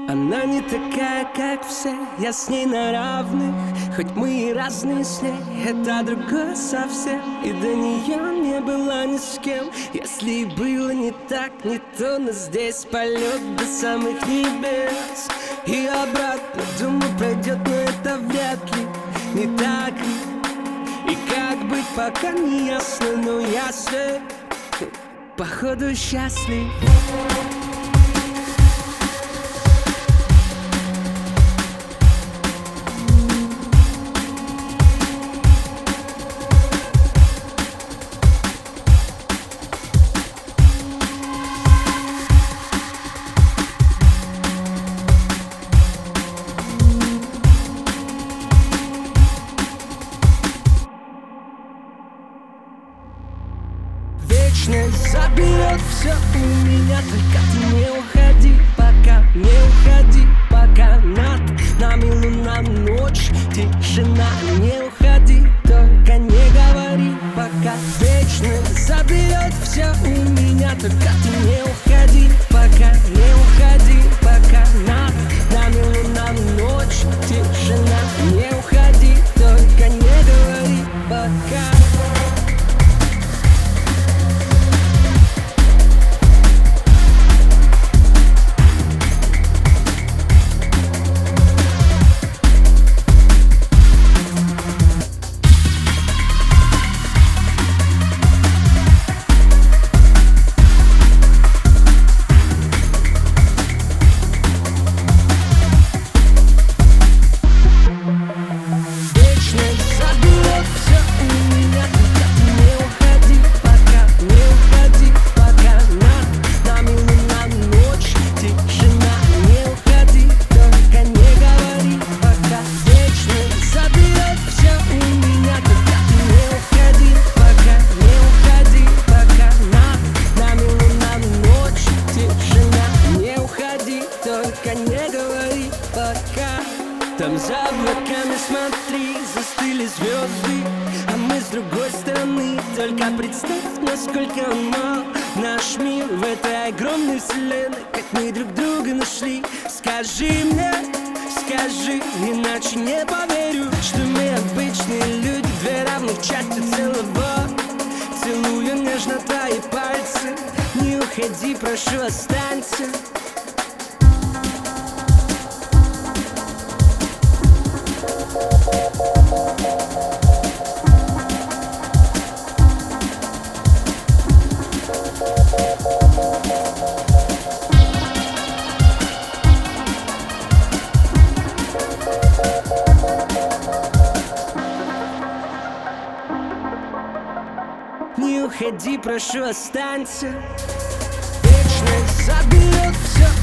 Она не такая, как все, я с ней на равных. Хоть мы и разные с ней, это другое совсем. И до нее не было ни с кем. Если и было не так, не то, но здесь полет до самых небес. И обратно, думаю, пройдет, но это вряд ли. Не так ли? И как быть, пока не ясно, но ясно. Походу счастлив. Вечность заберет все у меня, только ты не уходи, пока, не уходи, пока над нами луна, ночь, тишина. Не уходи, только не говори, пока. Вечность заберет все у меня, только ты не уходи, пока, не уходи, пока над нами луна, ночь, тишина. Не уходи, только не говори, пока. Только не говори пока. Там за облаками, смотри, застыли звезды, а мы с другой стороны. Только представь, насколько он мал наш мир в этой огромной вселенной. Как мы друг друга нашли. Скажи мне, скажи, иначе не поверю, что мы обычные люди, две равных части целого. Целую нежно твои пальцы, не уходи, прошу, останься. Не уходи, прошу, останься. Вечность заберет все